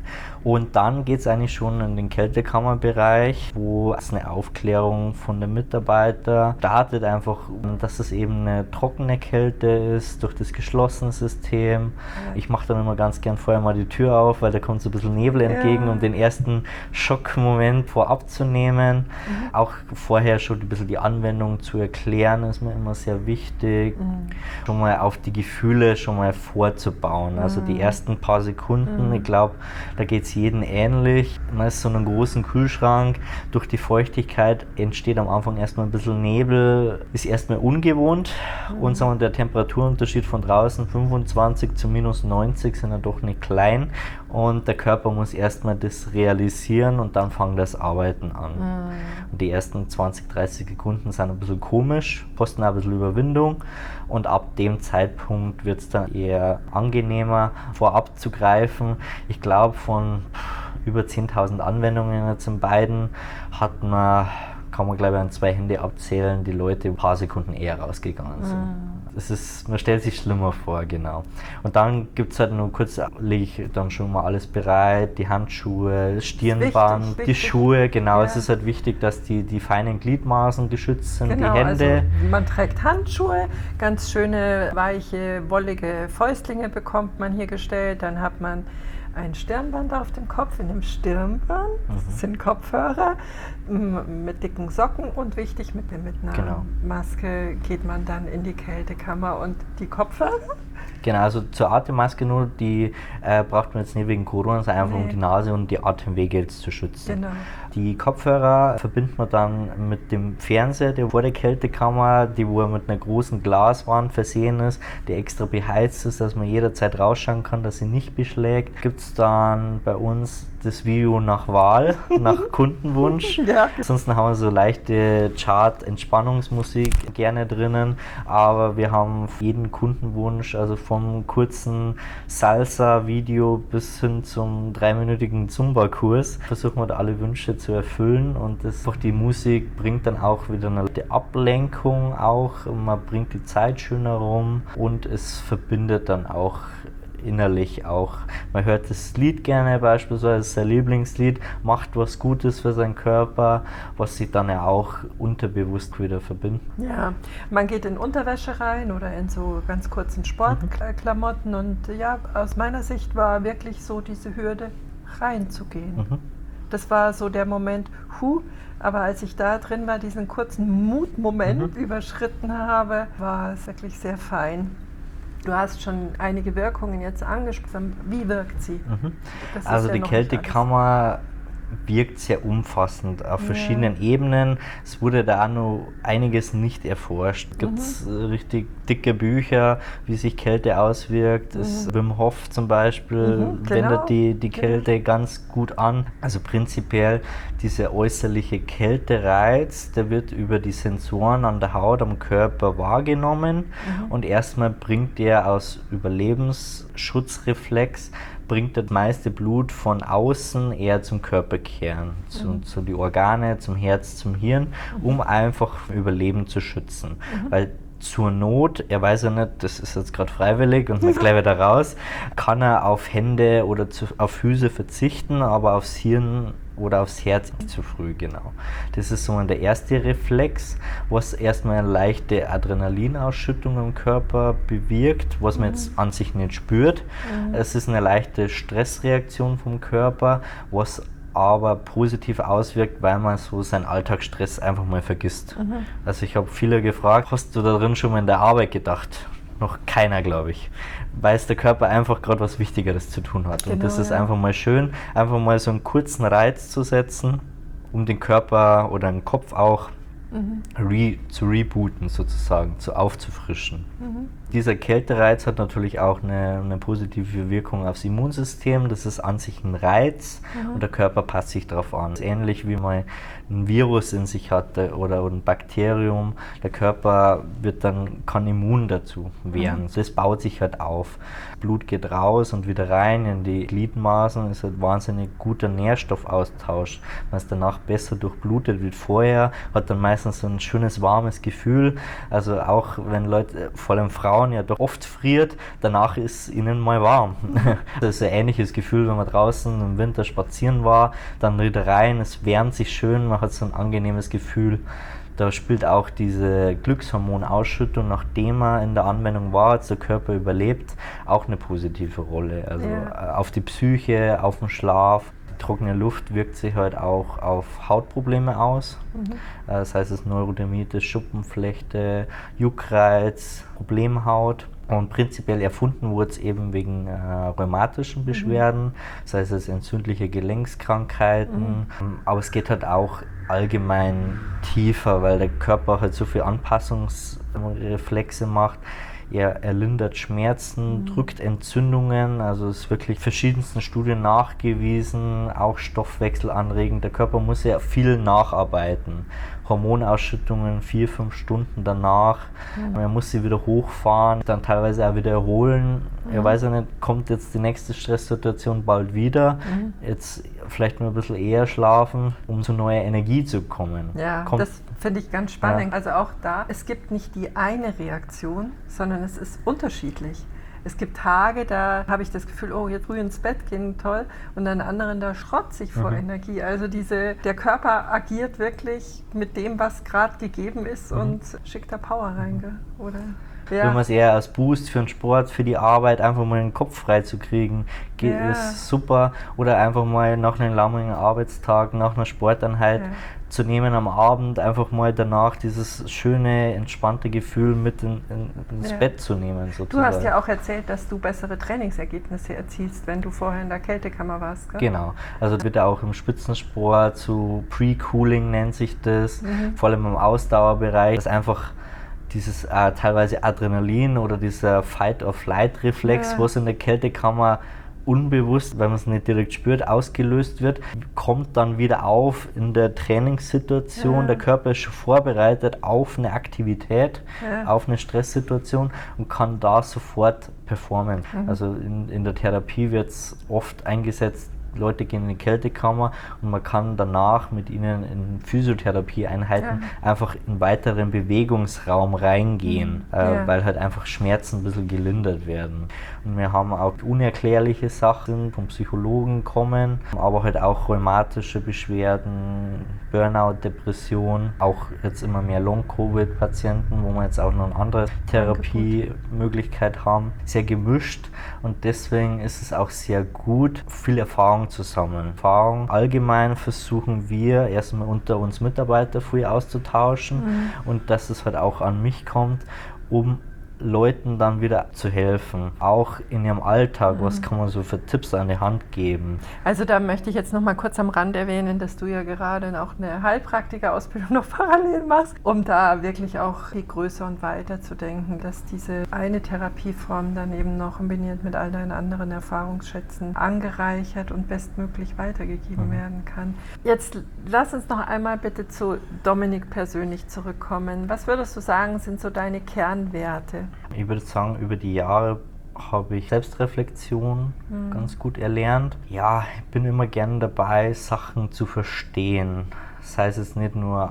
[SPEAKER 2] Und dann geht es eigentlich schon in den Kältekammerbereich, wo es eine Aufklärung von den Mitarbeitern startet, einfach, dass es eben eine trockene Kälte ist durch das geschlossene System. Ja. Ich mache dann immer ganz gern vorher mal die Tür auf, weil da kommt so ein bisschen Nebel entgegen, ja. um den ersten Schockmoment vorab zu nehmen. Mhm. Auch vorher schon ein bisschen die Anwendung zu erklären, ist mir immer sehr wichtig. Mhm. Schon mal auf die Gefühle schon mal vorzubauen. Mhm. Also die ersten paar Sekunden, mhm. ich glaube, da geht es jeden ähnlich. Man ist so in einem großen Kühlschrank. Durch die Feuchtigkeit entsteht am Anfang erstmal ein bisschen Nebel. Ist erstmal ungewohnt. Mhm. Und sagen wir, der Temperaturunterschied von draußen fünfundzwanzig zu minus neunzig sind ja doch nicht klein. Und der Körper muss erstmal das realisieren und dann fängt das Arbeiten an. Mhm. Und die ersten zwanzig, dreißig Sekunden sind ein bisschen komisch, kosten auch ein bisschen Überwindung. Und ab dem Zeitpunkt wird es dann eher angenehmer, vorab zu greifen. Ich glaube, von über zehntausend Anwendungen jetzt in beiden hat man, kann man glaube ich an zwei Hände abzählen, die Leute ein paar Sekunden eher rausgegangen sind. Mm. Es ist, man stellt sich schlimmer vor, genau. Und dann gibt es halt nur kurz, lege ich dann schon mal alles bereit, die Handschuhe, das Stirnband, wichtig, die wichtig. Schuhe, genau. Ja. Es ist halt wichtig, dass die, die feinen Gliedmaßen geschützt sind, genau, die Hände.
[SPEAKER 1] Also man trägt Handschuhe, ganz schöne, weiche, wollige Fäustlinge bekommt man hier gestellt, dann hat man ein Stirnband auf dem Kopf. In dem Stirnband mhm. sind Kopfhörer mit dicken Socken und wichtig, mit, mit einer genau. Maske geht man dann in die Kältekammer und die Kopfhörer?
[SPEAKER 2] Genau, also zur Atemmaske nur, die äh, braucht man jetzt nicht wegen Corona, sondern einfach nee. um die Nase und die Atemwege jetzt zu schützen. Genau. Die Kopfhörer verbindet man dann mit dem Fernseher, der vor der Kältekammer, die wo mit einer großen Glaswand versehen ist, die extra beheizt ist, dass man jederzeit rausschauen kann, dass sie nicht beschlägt. Gibt es dann bei uns das Video nach Wahl, nach Kundenwunsch.
[SPEAKER 1] Ja.
[SPEAKER 2] Ansonsten haben wir so leichte Chart-Entspannungsmusik gerne drinnen, aber wir haben jeden Kundenwunsch, also vom kurzen Salsa-Video bis hin zum dreiminütigen Zumba-Kurs, versuchen wir da alle Wünsche zu erfüllen, und das, auch die Musik bringt dann auch wieder eine Ablenkung auch, und man bringt die Zeit schöner rum und es verbindet dann auch innerlich auch. Man hört das Lied gerne beispielsweise, sein Lieblingslied, macht was Gutes für seinen Körper, was sich dann ja auch unterbewusst wieder verbindet.
[SPEAKER 1] Ja, man geht in Unterwäsche rein oder in so ganz kurzen Sportklamotten, mhm. und ja, aus meiner Sicht war wirklich so diese Hürde, reinzugehen. Mhm. Das war so der Moment, hu, aber als ich da drin war, diesen kurzen Mutmoment mhm. überschritten habe, war es wirklich sehr fein. Du hast schon einige Wirkungen jetzt angesprochen. Wie wirkt sie?
[SPEAKER 2] Mhm. Also ja die Kältekammer wirkt sehr umfassend auf ja. verschiedenen Ebenen. Es wurde da auch noch einiges nicht erforscht. Es gibt mhm. richtig dicke Bücher, wie sich Kälte auswirkt. Mhm. Es, Wim Hof zum Beispiel mhm, genau. wendet die, die Kälte ja. ganz gut an. Also prinzipiell dieser äußerliche Kältereiz, der wird über die Sensoren an der Haut, am Körper wahrgenommen, mhm. und erstmal bringt der aus Überlebensschutzreflex bringt das meiste Blut von außen eher zum Körperkern, zu, mhm. zu die Organe, zum Herz, zum Hirn, um mhm. einfach Überleben zu schützen. Mhm. Weil zur Not, er weiß ja nicht, das ist jetzt gerade freiwillig und man gleich wieder raus, kann er auf Hände oder zu, auf Füße verzichten, aber aufs Hirn oder aufs Herz nicht zu früh, genau. Das ist so der erste Reflex, was erstmal eine leichte Adrenalinausschüttung im Körper bewirkt, was man mhm. jetzt an sich nicht spürt. Mhm. Es ist eine leichte Stressreaktion vom Körper, was aber positiv auswirkt, weil man so seinen Alltagsstress einfach mal vergisst. Mhm. Also ich habe viele gefragt, hast du da drin schon mal in der Arbeit gedacht? Noch keiner, glaube ich, weil es der Körper einfach gerade was Wichtigeres zu tun hat. Genau, und das ist ja. einfach mal schön, einfach mal so einen kurzen Reiz zu setzen, um den Körper oder den Kopf auch mhm. re, zu rebooten sozusagen, zu aufzufrischen. Mhm. Dieser Kältereiz hat natürlich auch eine, eine positive Wirkung aufs Immunsystem. Das ist an sich ein Reiz mhm. und der Körper passt sich darauf an. Das ist ähnlich wie man ein Virus in sich hatte oder ein Bakterium. Der Körper wird dann, kann immun dazu werden. Mhm. Das baut sich halt auf. Blut geht raus und wieder rein in die Gliedmaßen. Das ist ein wahnsinnig guter Nährstoffaustausch. Man ist danach besser durchblutet wie vorher, hat dann meistens so ein schönes warmes Gefühl. Also auch wenn Leute, vor allem Frauen, ja doch oft friert, danach ist ihnen mal warm. Das ist ein ähnliches Gefühl, wenn man draußen im Winter spazieren war, dann wieder rein, es wärmt sich schön, man hat so ein angenehmes Gefühl. Da spielt auch diese Glückshormonausschüttung, nachdem man in der Anwendung war, als der Körper überlebt, auch eine positive Rolle. Also ja. auf die Psyche, auf den Schlaf. Trockene Luft wirkt sich halt auch auf Hautprobleme aus. Mhm. Das heißt, es ist Neurodermitis, Schuppenflechte, Juckreiz, Problemhaut. Und prinzipiell erfunden wurde es eben wegen äh, rheumatischen Beschwerden, mhm. das heißt, es entzündliche Gelenkskrankheiten. Mhm. Aber es geht halt auch allgemein tiefer, weil der Körper halt so viele Anpassungsreflexe macht. Er, er lindert Schmerzen, mhm. drückt Entzündungen, also es ist wirklich verschiedensten Studien nachgewiesen, auch stoffwechselanregend. Der Körper muss ja viel nacharbeiten. Hormonausschüttungen vier, fünf Stunden danach. Mhm. Er muss sie wieder hochfahren, dann teilweise auch wieder erholen. Mhm. Er weiß ja nicht, kommt jetzt die nächste Stresssituation bald wieder. Mhm. Jetzt vielleicht nur ein bisschen eher schlafen, um zu neuer Energie zu kommen.
[SPEAKER 1] Ja, kommt, das finde ich ganz spannend. Ja. Also auch da, es gibt nicht die eine Reaktion, sondern es ist unterschiedlich. Es gibt Tage, da habe ich das Gefühl, oh, jetzt früh ins Bett gehen, toll. Und an anderen, da schrotze ich vor mhm. Energie. Also diese, der Körper agiert wirklich mit dem, was gerade gegeben ist mhm. und schickt da Power rein, gell? Oder?
[SPEAKER 2] Ja. Wenn man es eher als Boost für den Sport, für die Arbeit, einfach mal den Kopf frei zu kriegen, geht, ja. ist super. Oder einfach mal nach einem langen Arbeitstag, nach einer Sporteinheit ja. zu nehmen am Abend, einfach mal danach dieses schöne, entspannte Gefühl mit in, in, ins ja. Bett zu nehmen. Sozusagen.
[SPEAKER 1] Du hast ja auch erzählt, dass du bessere Trainingsergebnisse erzielst, wenn du vorher in der Kältekammer warst. Gell?
[SPEAKER 2] Genau, also wird auch im Spitzensport, so Pre-Cooling nennt sich das, mhm. vor allem im Ausdauerbereich, dass einfach dieses äh, teilweise Adrenalin oder dieser Fight-or-Flight-Reflex, ja. was in der Kältekammer unbewusst, weil man es nicht direkt spürt, ausgelöst wird, kommt dann wieder auf in der Trainingssituation. Ja. Der Körper ist schon vorbereitet auf eine Aktivität, ja. auf eine Stresssituation und kann da sofort performen. Mhm. Also in, in der Therapie wird es oft eingesetzt, Leute gehen in die Kältekammer und man kann danach mit ihnen in Physiotherapie-Einheiten ja. einfach in weiteren Bewegungsraum reingehen, mhm. äh, ja. weil halt einfach Schmerzen ein bisschen gelindert werden. Und wir haben auch unerklärliche Sachen vom Psychologen kommen, aber halt auch rheumatische Beschwerden, Burnout, Depression, auch jetzt immer mehr Long-Covid-Patienten, wo wir jetzt auch noch eine andere Therapiemöglichkeit haben. Sehr gemischt und deswegen ist es auch sehr gut, viel Erfahrung zu sammeln. Erfahrung allgemein versuchen wir erstmal unter uns Mitarbeiter viel auszutauschen mhm. und dass es halt auch an mich kommt, um Leuten dann wieder zu helfen, auch in ihrem Alltag, mhm. was kann man so für Tipps an die Hand geben?
[SPEAKER 1] Also da möchte ich jetzt noch mal kurz am Rand erwähnen, dass du ja gerade auch eine Heilpraktiker-Ausbildung noch parallel machst, um da wirklich auch viel größer und weiter zu denken, dass diese eine Therapieform dann eben noch kombiniert mit all deinen anderen Erfahrungsschätzen angereichert und bestmöglich weitergegeben mhm. werden kann. Jetzt lass uns noch einmal bitte zu Dominik persönlich zurückkommen. Was würdest du sagen, sind so deine Kernwerte?
[SPEAKER 2] Ich würde sagen, über die Jahre habe ich Selbstreflexion mhm. ganz gut erlernt. Ja, ich bin immer gerne dabei, Sachen zu verstehen. Das heißt jetzt nicht nur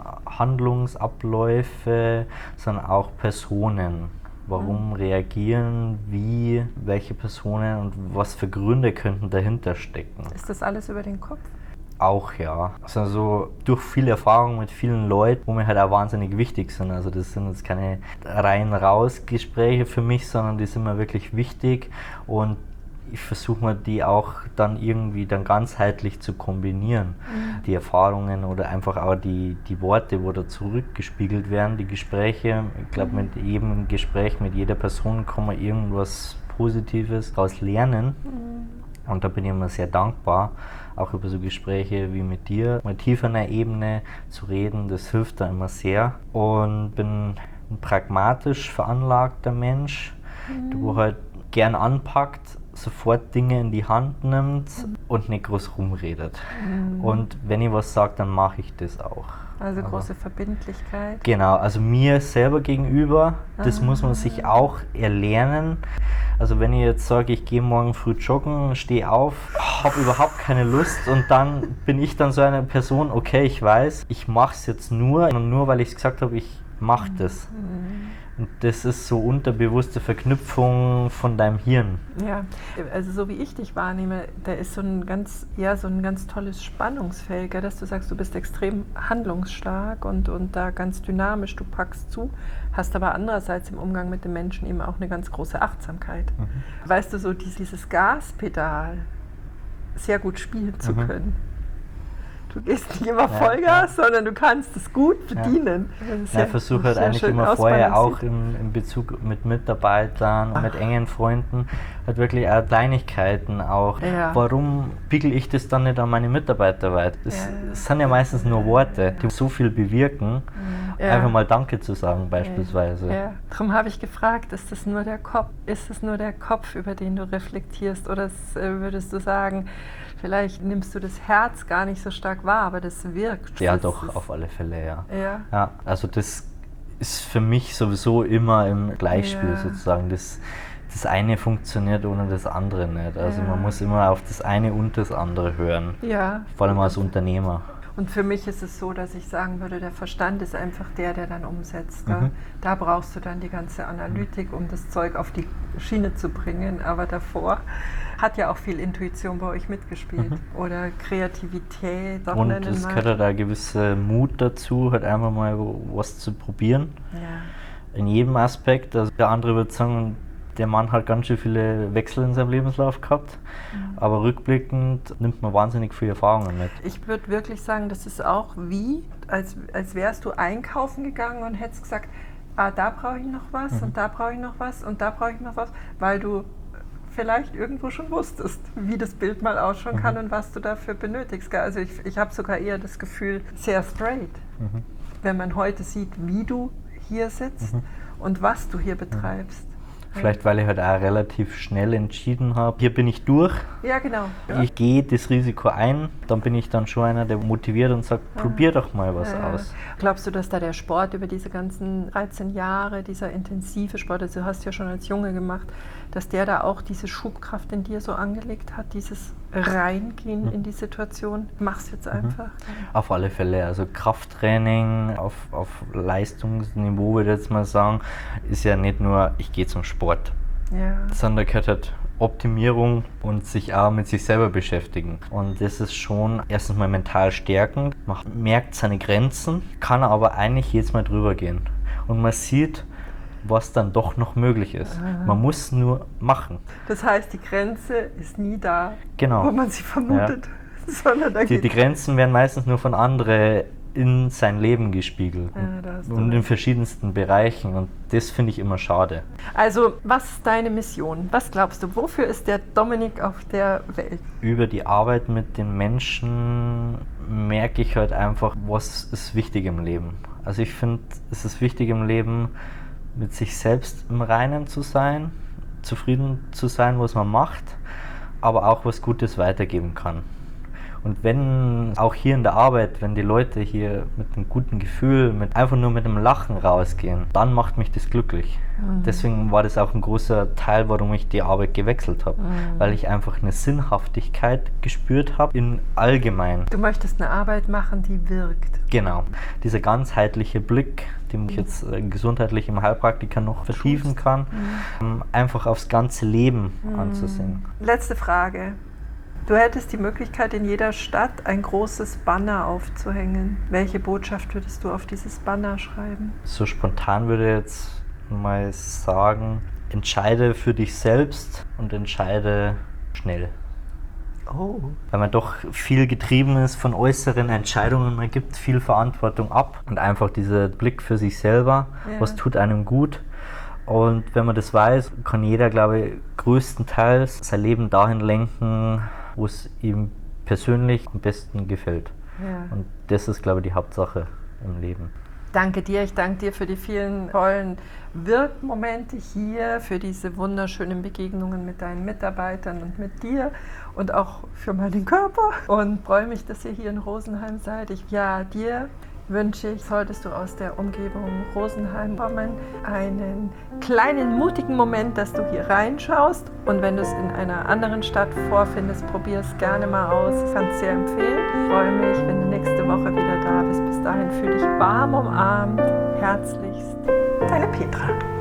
[SPEAKER 2] Handlungsabläufe, sondern auch Personen. Warum mhm. reagieren, wie, welche Personen und was für Gründe könnten dahinter stecken.
[SPEAKER 1] Ist das alles über den Kopf?
[SPEAKER 2] Auch ja. Also durch viel Erfahrung mit vielen Leuten, wo mir halt auch wahnsinnig wichtig sind. Also das sind jetzt keine rein-raus-Gespräche für mich, sondern die sind mir wirklich wichtig und ich versuche mir die auch dann irgendwie dann ganzheitlich zu kombinieren. Mhm. Die Erfahrungen oder einfach auch die, die Worte, wo da zurückgespiegelt werden, die Gespräche. Ich glaube, mhm. mit jedem Gespräch, mit jeder Person kann man irgendwas Positives daraus lernen. Mhm. Und da bin ich immer sehr dankbar, auch über so Gespräche wie mit dir, mal tiefer in der Ebene zu reden, das hilft da immer sehr. Und bin ein pragmatisch veranlagter Mensch, mhm. der halt gern anpackt, sofort Dinge in die Hand nimmt mhm. und nicht groß rumredet. Mhm. Und wenn ich was sage, dann mache ich das auch.
[SPEAKER 1] Also große Aber, Verbindlichkeit.
[SPEAKER 2] Genau, also mir selber gegenüber, das ah. muss man sich auch erlernen. Also wenn ich jetzt sage, ich gehe morgen früh joggen, stehe auf, habe überhaupt keine Lust und dann bin ich dann so eine Person, okay, ich weiß, ich mache es jetzt nur, und nur weil ich es gesagt habe, ich mache das. Mhm. Und das ist so unterbewusste Verknüpfung von deinem Hirn.
[SPEAKER 1] Ja, also so wie ich dich wahrnehme, da ist so ein ganz, ja, so ein ganz tolles Spannungsfeld, gell, dass du sagst, du bist extrem handlungsstark und, und da ganz dynamisch, du packst zu, hast aber andererseits im Umgang mit den Menschen eben auch eine ganz große Achtsamkeit. Mhm. Weißt du, so dieses Gaspedal sehr gut spielen zu mhm. können. Du gehst nicht immer Vollgas, ja, ja. sondern du kannst es gut bedienen. Ja.
[SPEAKER 2] Ja, ich versuche halt eigentlich immer vorher auch im, im Bezug mit Mitarbeitern und mit engen Freunden halt wirklich auch Kleinigkeiten auch. Ja. Warum spiegel ich das dann nicht an meine Mitarbeiter weiter? Das, ja. das sind ja meistens nur Worte, die so viel bewirken. Ja. Einfach mal Danke zu sagen beispielsweise.
[SPEAKER 1] Ja. Darum habe ich gefragt, ist das nur der Kopf? Ist es nur der Kopf, über den du reflektierst? Oder würdest du sagen, vielleicht nimmst du das Herz gar nicht so stark wahr, aber das wirkt.
[SPEAKER 2] Ja,
[SPEAKER 1] das
[SPEAKER 2] doch, auf alle Fälle, ja.
[SPEAKER 1] ja.
[SPEAKER 2] ja. Also das ist für mich sowieso immer im Gleichspiel ja. sozusagen. Das, das eine funktioniert ohne das andere nicht. Also ja. man muss immer auf das eine und das andere hören.
[SPEAKER 1] Ja.
[SPEAKER 2] Vor allem als Unternehmer.
[SPEAKER 1] Und für mich ist es so, dass ich sagen würde, der Verstand ist einfach der, der dann umsetzt. Mhm. Da brauchst du dann die ganze Analytik, um das Zeug auf die Schiene zu bringen. Aber davor hat ja auch viel Intuition bei euch mitgespielt. Mhm. Oder Kreativität.
[SPEAKER 2] Und es gehört halt ein gewisser Mut dazu, halt einfach mal was zu probieren.
[SPEAKER 1] Ja.
[SPEAKER 2] in jedem Aspekt. Also der andere würde sagen, der Mann hat ganz schön viele Wechsel in seinem Lebenslauf gehabt, mhm. aber rückblickend nimmt man wahnsinnig viele Erfahrungen mit.
[SPEAKER 1] Ich würde wirklich sagen, das ist auch wie, als, als wärst du einkaufen gegangen und hättest gesagt, ah, da brauche ich noch was mhm. und da brauche ich noch was und da brauche ich noch was, weil du vielleicht irgendwo schon wusstest, wie das Bild mal ausschauen mhm. kann und was du dafür benötigst. Also ich, ich habe sogar eher das Gefühl, sehr straight, mhm. wenn man heute sieht, wie du hier sitzt mhm. und was du hier betreibst.
[SPEAKER 2] Vielleicht, weil ich halt auch relativ schnell entschieden habe, hier bin ich durch.
[SPEAKER 1] Ja, genau. Ja.
[SPEAKER 2] Ich gehe das Risiko ein, dann bin ich dann schon einer, der motiviert und sagt, ja. probier doch mal was ja. aus.
[SPEAKER 1] Glaubst du, dass da der Sport über diese ganzen dreizehn Jahre, dieser intensive Sport, also du hast ja schon als Junge gemacht, dass der da auch diese Schubkraft in dir so angelegt hat, dieses Reingehen mhm. in die Situation? Mach's jetzt einfach. Mhm.
[SPEAKER 2] Auf alle Fälle, also Krafttraining auf, auf Leistungsniveau, würde ich jetzt mal sagen, ist ja nicht nur, ich gehe zum Sport, ja. sondern gehört halt Optimierung und sich auch mit sich selber beschäftigen. Und das ist schon erstens mal mental stärkend. Man merkt seine Grenzen, kann aber eigentlich jedes Mal drüber gehen. Und man sieht, was dann doch noch möglich ist. Aha. Man muss nur machen.
[SPEAKER 1] Das heißt, die Grenze ist nie da,
[SPEAKER 2] genau.
[SPEAKER 1] wo man sie vermutet. Ja. Sondern da
[SPEAKER 2] die, die Grenzen werden meistens nur von anderen in sein Leben gespiegelt.
[SPEAKER 1] Ja,
[SPEAKER 2] und in verschiedensten Bereichen. Und das finde ich immer schade.
[SPEAKER 1] Also, was ist deine Mission? Was glaubst du, wofür ist der Dominik auf der Welt?
[SPEAKER 2] Über die Arbeit mit den Menschen merke ich halt einfach, was ist wichtig im Leben. Also ich finde, es ist wichtig im Leben, mit sich selbst im Reinen zu sein, zufrieden zu sein, was man macht, aber auch was Gutes weitergeben kann. Und wenn auch hier in der Arbeit, wenn die Leute hier mit einem guten Gefühl, mit, einfach nur mit einem Lachen rausgehen, dann macht mich das glücklich. Mhm. Deswegen war das auch ein großer Teil, warum ich die Arbeit gewechselt habe, mhm. weil ich einfach eine Sinnhaftigkeit gespürt habe in allgemein.
[SPEAKER 1] Du möchtest eine Arbeit machen, die wirkt.
[SPEAKER 2] Genau, dieser ganzheitliche Blick, den ich jetzt äh, gesundheitlich im Heilpraktiker noch vertiefen kann, mhm. einfach aufs ganze Leben mhm. anzusehen.
[SPEAKER 1] Letzte Frage. Du hättest die Möglichkeit, in jeder Stadt ein großes Banner aufzuhängen. Welche Botschaft würdest du auf dieses Banner schreiben?
[SPEAKER 2] So spontan würde ich jetzt mal sagen, entscheide für dich selbst und entscheide schnell.
[SPEAKER 1] Oh.
[SPEAKER 2] Weil man doch viel getrieben ist von äußeren Entscheidungen, man gibt viel Verantwortung ab und einfach dieser Blick für sich selber, ja. was tut einem gut. Und wenn man das weiß, kann jeder, glaube ich, größtenteils sein Leben dahin lenken, wo es ihm persönlich am besten gefällt. Ja. Und das ist, glaube ich, die Hauptsache im Leben.
[SPEAKER 1] Danke dir, ich danke dir für die vielen tollen Wirkmomente hier, für diese wunderschönen Begegnungen mit deinen Mitarbeitern und mit dir und auch für meinen Körper. Und freue mich, dass ihr hier in Rosenheim seid. Ich, ja, dir wünsche ich, solltest du aus der Umgebung Rosenheim kommen, einen kleinen, mutigen Moment, dass du hier reinschaust. Und wenn du es in einer anderen Stadt vorfindest, probier es gerne mal aus. Ich kann es sehr empfehlen. Ich freue mich, wenn du nächste Woche wieder da bist. Bis dahin fühle dich warm umarmt. Herzlichst, deine Petra.